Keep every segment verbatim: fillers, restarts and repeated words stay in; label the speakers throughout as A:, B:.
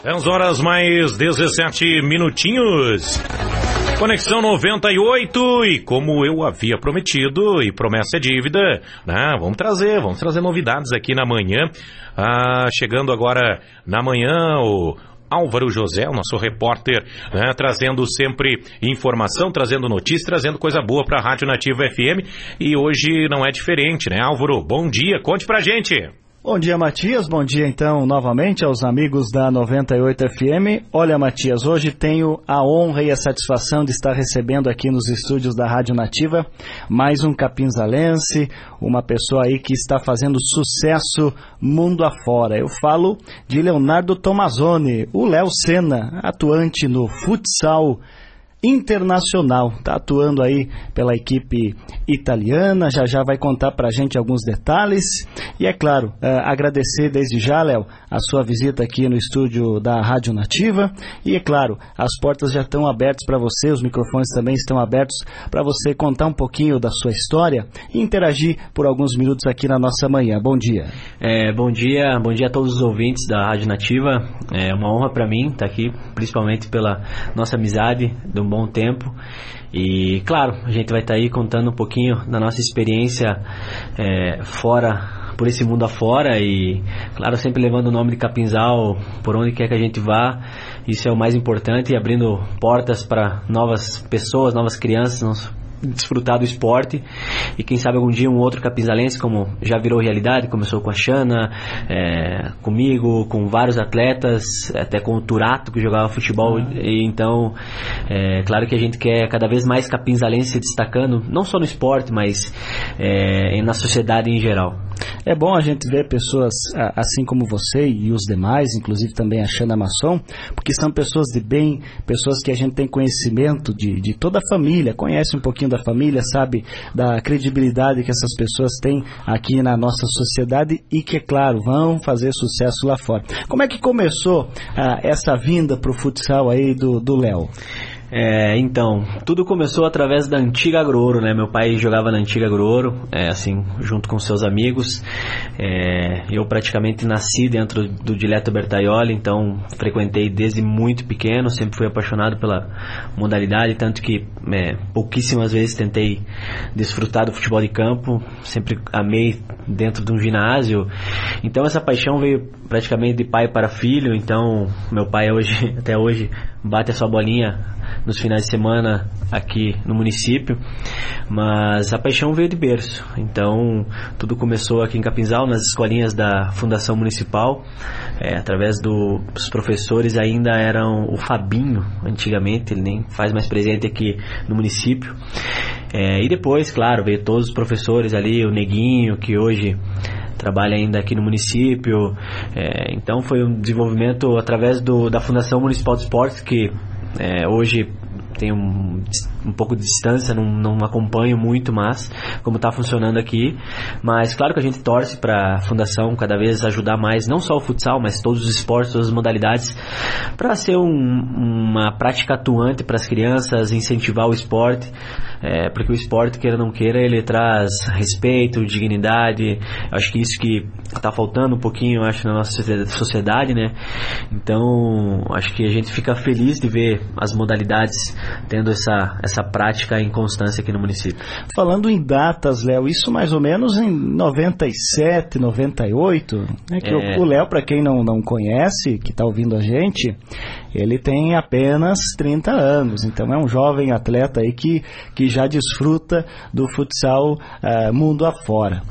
A: dez horas mais dezessete minutinhos. Conexão noventa e oito, e como eu havia prometido, e promessa é dívida, né? Vamos trazer, vamos trazer novidades aqui na manhã. Ah, chegando agora na manhã, o Álvaro José, o nosso repórter, né, trazendo sempre informação, trazendo notícias, trazendo coisa boa para a Rádio Nativa F M. E hoje não é diferente, né, Álvaro? Bom dia, conte pra gente.
B: Bom dia, Matias. Bom dia, então, novamente aos amigos da noventa e oito F M. Olha, Matias, hoje tenho a honra e a satisfação de estar recebendo aqui nos estúdios da Rádio Nativa mais um capinzalense, uma pessoa aí que está fazendo sucesso mundo afora. Eu falo de Leonardo Tomazoni, o Léo Senna, atuante no futsal internacional, está atuando aí pela equipe italiana, já já vai contar pra gente alguns detalhes, e é claro, uh, agradecer desde já, Léo, a sua visita aqui no estúdio da Rádio Nativa, e é claro, as portas já estão abertas para você, os microfones também estão abertos para você contar um pouquinho da sua história e interagir por alguns minutos aqui na nossa manhã. Bom dia.
C: É, bom dia, bom dia a todos os ouvintes da Rádio Nativa, é uma honra para mim estar aqui, principalmente pela nossa amizade do bom tempo, e claro, a gente vai estar aí contando um pouquinho da nossa experiência é, fora, por esse mundo afora, e claro, sempre levando o nome de Capinzal por onde quer que a gente vá. Isso é o mais importante, e abrindo portas para novas pessoas, novas crianças desfrutar do esporte, e quem sabe algum dia um outro capinzalense, como já virou realidade, começou com a Xana, é, comigo, com vários atletas, até com o Turato, que jogava futebol, ah. E então é claro que a gente quer cada vez mais capinzalense se destacando, não só no esporte, mas é, na sociedade em geral.
B: É bom a gente ver pessoas assim como você e os demais, inclusive também a Xana Masson, porque são pessoas de bem, pessoas que a gente tem conhecimento de, de toda a família, conhece um pouquinho da família, sabe da credibilidade que essas pessoas têm aqui na nossa sociedade e que, é claro, vão fazer sucesso lá fora. Como é que começou ah, essa vinda para o futsal aí do Léo?
C: É, então, tudo começou através da antiga Agrouro, né? Meu pai jogava na antiga Agrouro, é, assim, junto com seus amigos. É, eu praticamente nasci dentro do Dileto Bertaioli, então frequentei desde muito pequeno, sempre fui apaixonado pela modalidade, tanto que é, pouquíssimas vezes tentei desfrutar do futebol de campo, sempre amei dentro de um ginásio. Então essa paixão veio praticamente de pai para filho, então meu pai hoje, até hoje, bate a sua bolinha nos finais de semana aqui no município, mas a paixão veio de berço. Então tudo começou aqui em Capinzal, nas escolinhas da Fundação Municipal, é, através do, dos professores. Ainda eram o Fabinho, antigamente, ele nem faz mais presente aqui no município, é, e depois, claro, veio todos os professores ali, o Neguinho, que hoje trabalha ainda aqui no município. É, então foi um desenvolvimento através do, da Fundação Municipal de Esportes, que é, hoje tem um, um pouco de distância, não, não acompanho muito, mas como está funcionando aqui. Mas claro que a gente torce para a Fundação cada vez ajudar mais, não só o futsal, mas todos os esportes, todas as modalidades, para ser um, uma prática atuante para as crianças, incentivar o esporte, é, porque o esporte, queira ou não queira, ele traz respeito, dignidade. Acho que isso que está faltando um pouquinho, acho, na nossa sociedade, né? Então acho que a gente fica feliz de ver as modalidades tendo essa, essa prática em constância aqui no município.
B: Falando em datas, Léo, isso mais ou menos em noventa e sete, noventa e oito, né? Que é... o Léo, para quem não, não conhece, que está ouvindo a gente, ele tem apenas trinta anos, então é um jovem atleta aí que, que já desfruta do futsal uh, mundo afora.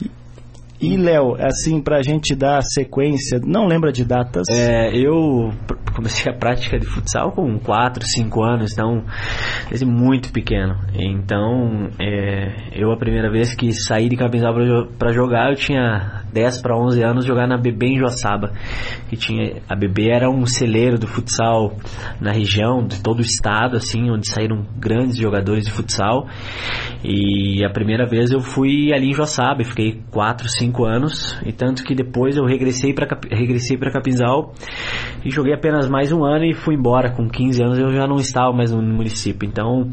B: E, Léo, assim, pra gente dar sequência, não lembra de datas?
C: É, eu comecei a prática de futsal com quatro, cinco anos, então, desde muito pequeno. Então, é, eu a primeira vez que saí de Capinzal pra, pra jogar, eu tinha dez para onze anos, jogar na B B em Joaçaba. Que tinha, a B B era um celeiro do futsal na região, de todo o estado, assim, onde saíram grandes jogadores de futsal. E a primeira vez eu fui ali em Joaçaba e fiquei quatro, cinco anos, e tanto que depois eu regressei para regressei para Capinzal e joguei apenas mais um ano e fui embora. Com quinze anos eu já não estava mais no município, então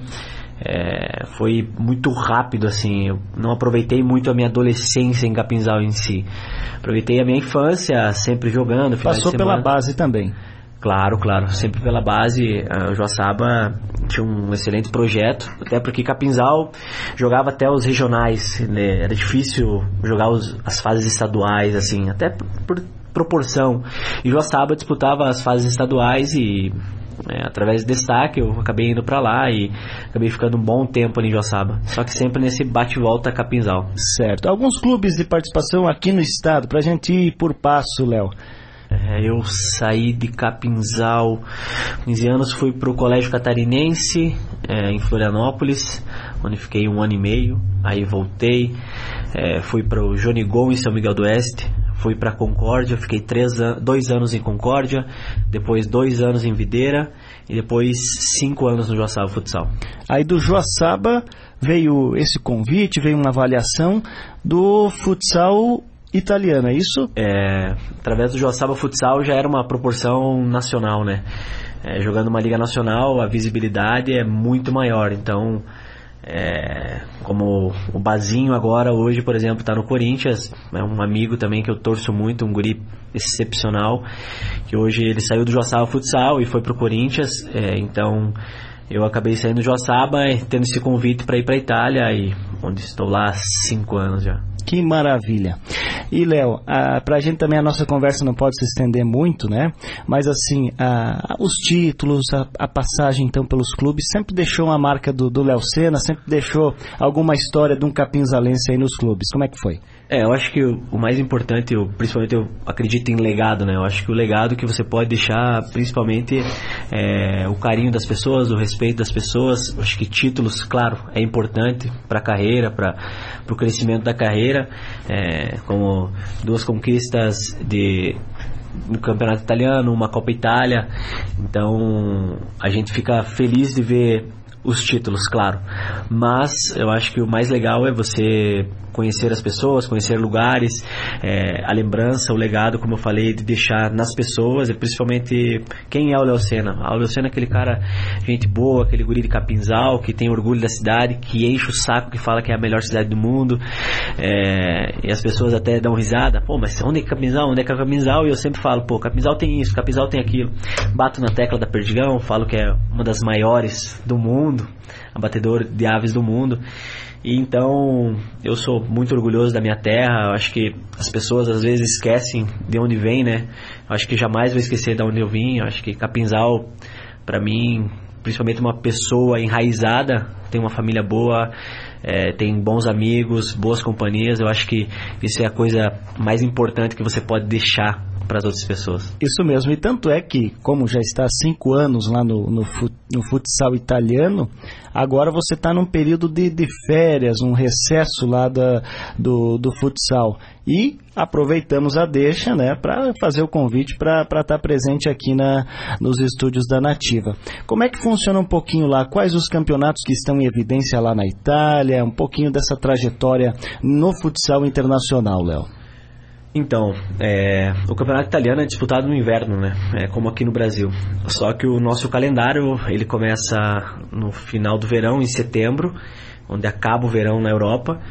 C: é, foi muito rápido, assim. Eu não aproveitei muito a minha adolescência em Capinzal em si, aproveitei a minha infância sempre jogando.
B: Passou pela base também?
C: Claro, claro. Sempre pela base, o Joaçaba tinha um excelente projeto, até porque Capinzal jogava até os regionais, né? Era difícil jogar os, as fases estaduais, assim, até por, por proporção. E Joaçaba disputava as fases estaduais e, é, através de destaque, eu acabei indo pra lá e acabei ficando um bom tempo ali em Joaçaba. Só que sempre nesse bate-volta Capinzal.
B: Certo. Alguns clubes de participação aqui no estado, pra gente ir por passo, Léo.
C: É, eu saí de Capinzal, quinze anos, fui para o Colégio Catarinense, é, em Florianópolis, onde fiquei um ano e meio. Aí voltei, é, fui para o Jonigol em São Miguel do Oeste, fui para Concórdia, fiquei três an- dois anos em Concórdia, depois dois anos em Videira e depois cinco anos no Joaçaba Futsal.
B: Aí do Joaçaba veio esse convite, veio uma avaliação do futsal italiano, é isso?
C: É, através do Joaçaba Futsal já era uma proporção nacional, né? É, jogando uma liga nacional, a visibilidade é muito maior. Então, é, como o Bazinho agora, hoje, por exemplo, está no Corinthians, é um amigo também que eu torço muito, um guri excepcional, que hoje ele saiu do Joaçaba Futsal e foi pro Corinthians, é, então eu acabei saindo do Joaçaba, tendo esse convite para ir para a Itália, e onde estou lá há cinco anos já.
B: Que maravilha. E, Léo, para a gente também, a nossa conversa não pode se estender muito, né? Mas, assim, a, os títulos, a, a passagem, então, pelos clubes, sempre deixou uma marca do, do Léo Sena, sempre deixou alguma história de um capinzalense aí nos clubes. Como é que foi?
C: É, eu acho que o, o mais importante, eu, principalmente eu acredito em legado, né? Eu acho que o legado que você pode deixar, principalmente, é o carinho das pessoas, o respeito das pessoas. Eu acho que títulos, claro, é importante para a carreira, para o crescimento da carreira, é, como duas conquistas de no Campeonato Italiano, uma Copa Itália. Então a gente fica feliz de ver os títulos, claro, mas eu acho que o mais legal é você conhecer as pessoas, conhecer lugares, é, a lembrança, o legado, como eu falei, de deixar nas pessoas, e principalmente quem é o Léo Sena. O Léo Sena é aquele cara, gente boa, aquele guri de Capinzal, que tem orgulho da cidade, que enche o saco, que fala que é a melhor cidade do mundo, é, e as pessoas até dão risada, pô, mas onde é Capinzal? Onde é que é Capinzal? E eu sempre falo, pô, Capinzal tem isso, Capinzal tem aquilo. Bato na tecla da Perdigão, falo que é uma das maiores do mundo, abatedor de aves do mundo. E então eu sou muito orgulhoso da minha terra. Eu acho que as pessoas às vezes esquecem de onde vem, né? Eu acho que jamais vou esquecer de onde eu vim. Eu acho que Capinzal, para mim, principalmente uma pessoa enraizada, tem uma família boa, é, tem bons amigos, boas companhias. Eu acho que isso é a coisa mais importante que você pode deixar para as outras pessoas.
B: Isso mesmo, e tanto é que, como já está há cinco anos lá no, no, fut, no futsal italiano, agora você está num período de, de férias, um recesso lá da, do, do futsal. E aproveitamos a deixa, né, para fazer o convite para estar presente aqui na, nos estúdios da Nativa. Como é que funciona um pouquinho lá? Quais os campeonatos que estão em evidência lá na Itália? Um pouquinho dessa trajetória no futsal internacional, Léo.
C: Então, é, o campeonato italiano é disputado no inverno, né? É como aqui no Brasil. Só que o nosso calendário, ele começa no final do verão, em setembro, onde acaba o verão na Europa,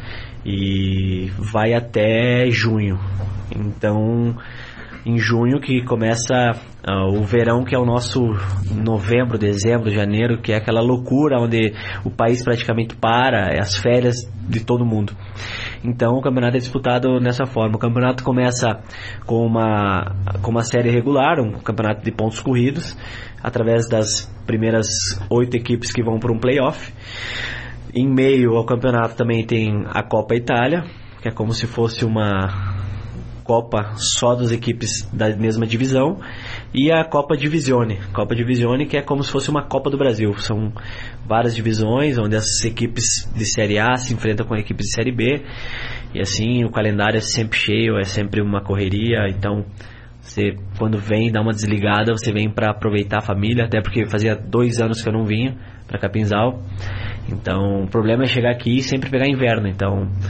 C: e vai até junho. Então, em junho que começa uh, o verão, que é o nosso novembro, dezembro, janeiro, que é aquela loucura onde o país praticamente para, é as férias de todo mundo. Então o campeonato é disputado nessa forma. O campeonato começa com uma, com uma série regular, um campeonato de pontos corridos, através das primeiras oito equipes que vão para um playoff. Em meio ao campeonato também tem a Copa Itália, que é como se fosse uma Copa só das equipes da mesma divisão, e a Copa Divisione, Copa Divisione que é como se fosse uma Copa do Brasil. São várias divisões onde as equipes de Série A se enfrentam com equipes de Série B, e assim o calendário é sempre cheio, é sempre uma correria. Então você, quando vem, dá uma desligada, você vem para aproveitar a família, até porque fazia dois anos que eu não vinha para Capinzal. Então o problema é chegar aqui e sempre pegar inverno. Então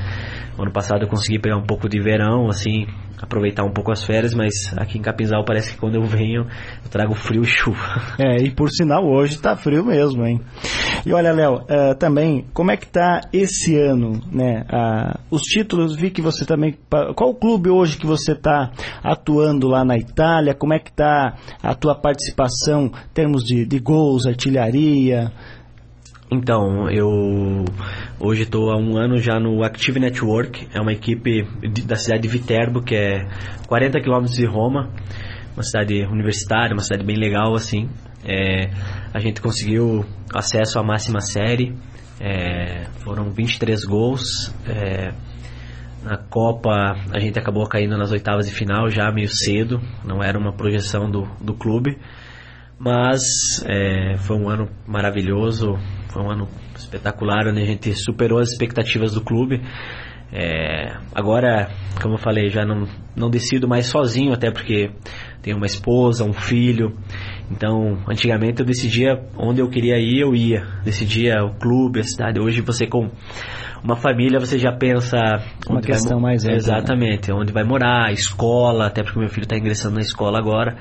C: Ano passado eu consegui pegar um pouco de verão, assim, aproveitar um pouco as férias, mas aqui em Capinzal parece que quando eu venho eu trago frio e chuva.
B: É, e por sinal hoje está frio mesmo, hein? E olha, Léo, uh, também, como é que está esse ano, né? Uh, os títulos, vi que você também... Qual o clube hoje que você está atuando lá na Itália? Como é que está a tua participação em termos de, de gols, artilharia?
C: Então, eu hoje estou há um ano já no Active Network, é uma equipe de, da cidade de Viterbo, que é quarenta quilômetros de Roma, uma cidade universitária, uma cidade bem legal, assim. É, a gente conseguiu acesso à máxima série, é, foram vinte e três gols. É, na Copa a gente acabou caindo nas oitavas de final já meio cedo, não era uma projeção do, do clube, mas é, foi um ano maravilhoso, foi um ano espetacular, onde a gente superou as expectativas do clube. É, agora, como eu falei, já não, não decido mais sozinho, até porque tenho uma esposa, um filho. Então, antigamente eu decidia onde eu queria ir, eu ia. Decidia o clube, a cidade. Hoje você com uma família, você já pensa...
B: Uma
C: onde
B: questão
C: vai,
B: mais ampla,
C: exatamente, né? Onde vai morar, escola, até porque meu filho está ingressando na escola agora.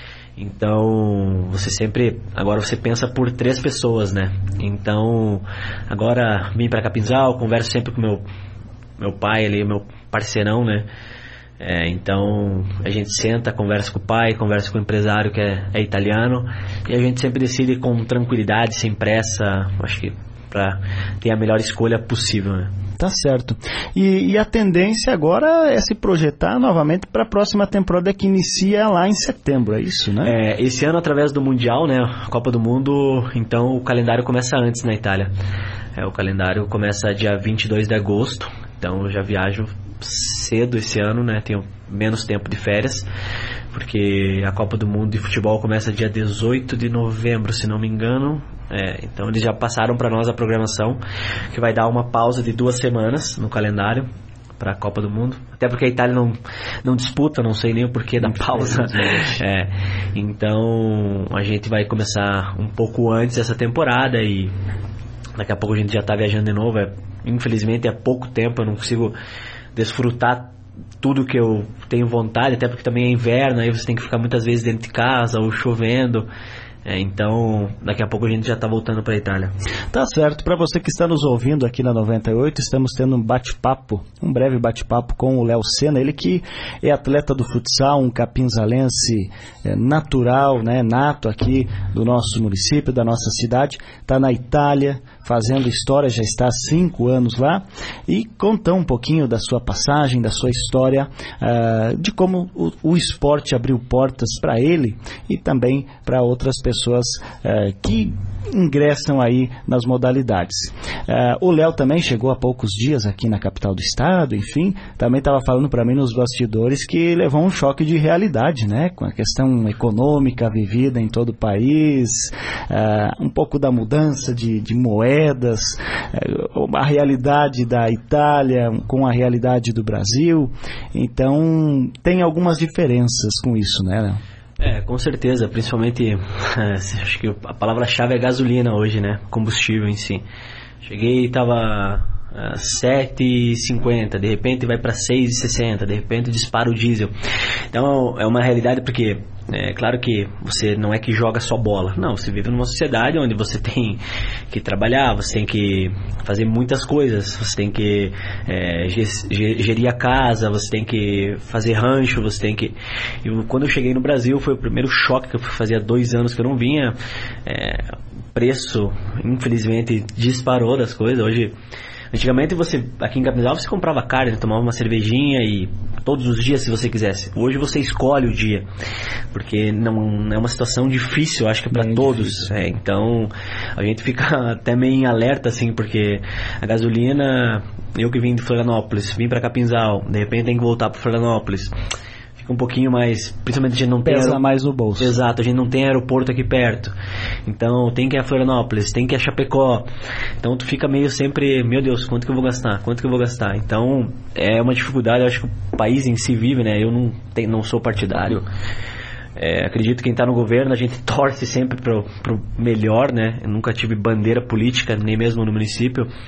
C: Então, você sempre... Agora você pensa por três pessoas, né? Então, agora vim para Capinzal, converso sempre com meu, meu pai ali, meu parceirão, né? É, então, a gente senta, conversa com o pai, conversa com o empresário que é, é italiano, e a gente sempre decide com tranquilidade, sem pressa, acho que para ter a melhor escolha possível, né?
B: Tá certo. E, e a tendência agora é se projetar novamente para a próxima temporada que inicia lá em setembro, é isso, né?
C: É, esse ano, através do Mundial, né, Copa do Mundo, então o calendário começa antes na Itália. É, o calendário começa dia vinte e dois de agosto, então eu já viajo cedo esse ano, né, tenho menos tempo de férias, porque a Copa do Mundo de futebol começa dia dezoito de novembro, se não me engano. É, então eles já passaram para nós a programação, que vai dar uma pausa de duas semanas no calendário para a Copa do Mundo, até porque a Itália não, não disputa, não sei nem o porquê da pausa. É, então a gente vai começar um pouco antes dessa temporada e daqui a pouco a gente já está viajando de novo. É, infelizmente é pouco tempo, eu não consigo desfrutar tudo que eu tenho vontade, até porque também é inverno, aí você tem que ficar muitas vezes dentro de casa ou chovendo. É, então, daqui a pouco a gente já está voltando para a Itália.
B: Tá certo. Para você que está nos ouvindo aqui na noventa e oito, estamos tendo um bate-papo, um breve bate-papo com o Léo Sena, ele que é atleta do futsal, um capinzalense é, natural, né, nato aqui do nosso município, da nossa cidade, está na Itália fazendo história, já está há cinco anos lá, e contou um pouquinho da sua passagem, da sua história, uh, de como o, o esporte abriu portas para ele e também para outras pessoas uh, que ingressam aí nas modalidades. Uh, o Léo também chegou há poucos dias aqui na capital do estado, enfim, também estava falando para mim nos bastidores que levou um choque de realidade, né, com a questão econômica vivida em todo o país, uh, um pouco da mudança de, de moedas, a realidade da Itália com a realidade do Brasil. Então tem algumas diferenças com isso, né, Léo?
C: É, com certeza, principalmente é, acho que a palavra-chave é gasolina hoje, né, combustível em si. Cheguei e estava Uh, sete e cinquenta, de repente vai para seis e sessenta, de repente dispara o diesel. Então é uma realidade, porque é claro que você não é que joga só bola, não, você vive numa sociedade onde você tem que trabalhar, você tem que fazer muitas coisas, você tem que é, gerir a casa, você tem que fazer rancho, você tem que... Eu, quando eu cheguei no Brasil foi o primeiro choque, que eu fazia dois anos que eu não vinha. É, o preço infelizmente disparou das coisas. Hoje, antigamente você, aqui em Capinzal, você comprava carne, tomava uma cervejinha e todos os dias se você quisesse. Hoje você escolhe o dia, porque não é uma situação difícil, acho que para todos. É, então a gente fica até meio em alerta, assim, porque a gasolina, eu que vim de Florianópolis, vim para Capinzal, de repente tem que voltar para Florianópolis. Fica um pouquinho mais, principalmente a gente não tem...
B: Pesa mais no bolso.
C: Exato, a gente não tem aeroporto aqui perto. Então tem que ir a Florianópolis, tem que ir a Chapecó. Então tu fica meio sempre, meu Deus, quanto que eu vou gastar? Quanto que eu vou gastar? Então é uma dificuldade, eu acho que o país em si vive, né? Eu não, tenho, não sou partidário. É, acredito que quem está no governo, a gente torce sempre pro, pro melhor, né? Eu nunca tive bandeira política, nem mesmo no município.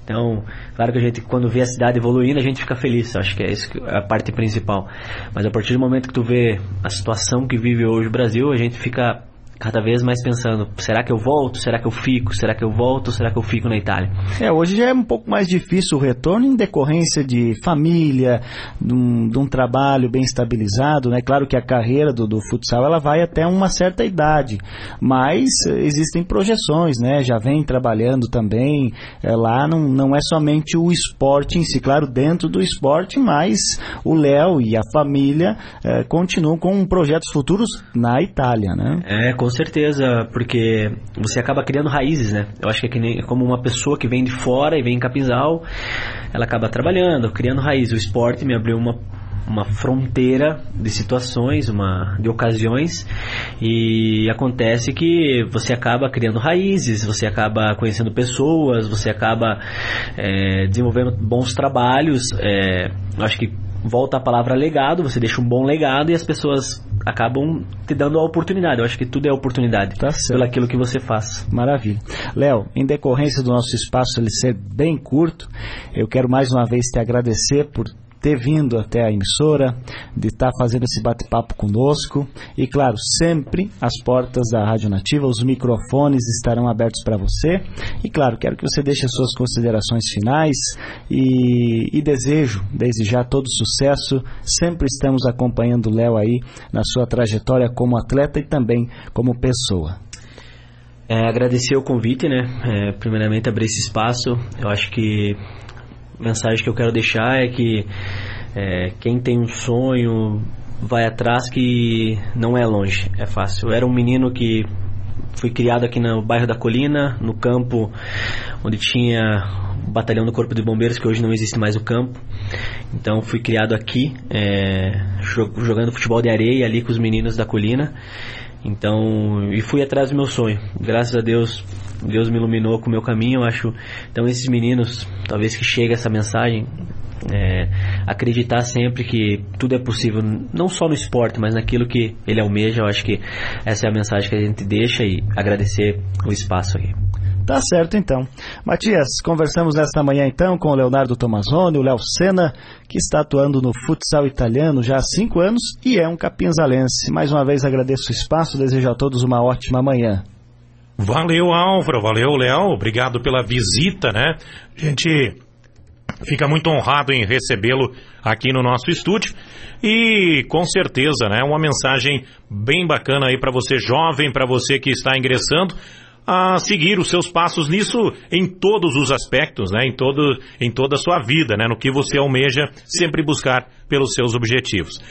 C: Então, claro que a gente, quando vê a cidade evoluindo, a gente fica feliz. Acho que é isso que é a parte principal. Mas a partir do momento que tu vê a situação que vive hoje o Brasil, a gente fica cada vez mais pensando, será que eu volto? Será que eu fico? Será que eu volto? Será que eu fico na Itália?
B: É, hoje já é um pouco mais difícil o retorno em decorrência de família, de um, de um trabalho bem estabilizado, né? Claro que a carreira do, do futsal, ela vai até uma certa idade, mas existem projeções, né? Já vem trabalhando também, é, lá não, não é somente o esporte em si, claro, dentro do esporte, mas o Léo e a família é, continuam com projetos futuros na Itália, né?
C: É, com certeza, porque você acaba criando raízes, né? Eu acho que é, que nem, é como uma pessoa que vem de fora e vem em Capinzal, ela acaba trabalhando, criando raízes. O esporte me abriu uma, uma fronteira de situações, uma, de ocasiões, e acontece que você acaba criando raízes, você acaba conhecendo pessoas, você acaba é, desenvolvendo bons trabalhos. É, eu acho que volta a palavra legado, você deixa um bom legado e as pessoas acabam te dando a oportunidade. Eu acho que tudo é oportunidade,
B: tá certo,
C: pelo aquilo que você faz.
B: Maravilha. Léo, em decorrência do nosso espaço ele ser bem curto, eu quero mais uma vez te agradecer por ter vindo até a emissora, de estar fazendo esse bate-papo conosco e, claro, sempre as portas da Rádio Nativa, os microfones estarão abertos para você e, claro, quero que você deixe as suas considerações finais e, e desejo, desde já, todo sucesso. Sempre estamos acompanhando o Léo aí na sua trajetória como atleta e também como pessoa.
C: É, agradecer o convite, né? É, primeiramente, abrir esse espaço. Eu acho que a mensagem que eu quero deixar é que é, quem tem um sonho vai atrás, que não é longe, é fácil. Eu era um menino que fui criado aqui no bairro da Colina, no campo onde tinha o batalhão do Corpo de Bombeiros, que hoje não existe mais o campo. Então fui criado aqui, é, jogando futebol de areia ali com os meninos da Colina. Então, e fui atrás do meu sonho. Graças a Deus, Deus me iluminou com o meu caminho, eu acho. Então, esses meninos, talvez que chegue essa mensagem, é, acreditar sempre que tudo é possível, não só no esporte, mas naquilo que ele almeja. Eu acho que essa é a mensagem que a gente deixa, e agradecer o espaço aqui.
B: Tá certo, então. Matias, conversamos nesta manhã, então, com o Leonardo Tomazoni, o Léo Sena, que está atuando no futsal italiano já há cinco anos e é um capinzalense. Mais uma vez agradeço o espaço, desejo a todos uma ótima manhã.
A: Valeu, Álvaro, valeu, Léo, obrigado pela visita, né? A gente fica muito honrado em recebê-lo aqui no nosso estúdio e, com certeza, né, uma mensagem bem bacana aí para você jovem, para você que está ingressando, a seguir os seus passos nisso em todos os aspectos, né? Em todo, em toda a sua vida, né? No que você almeja, sempre buscar pelos seus objetivos.